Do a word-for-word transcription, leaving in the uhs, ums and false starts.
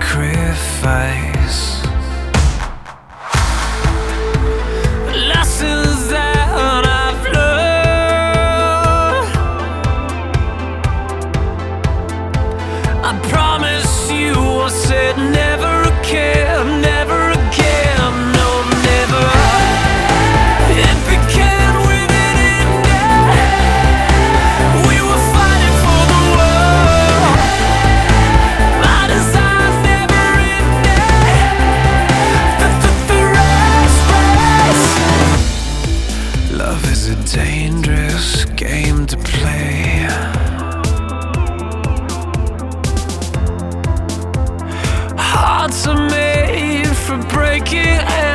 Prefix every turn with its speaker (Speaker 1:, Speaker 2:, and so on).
Speaker 1: sacrifice. Lessons that I've learned, I promise you I said never again, never again, no, never. It began with an ending. We were fighting for the world. My desire's never ending. The, the, the race, race. Love is a dangerous game to play. Hearts are made for breaking.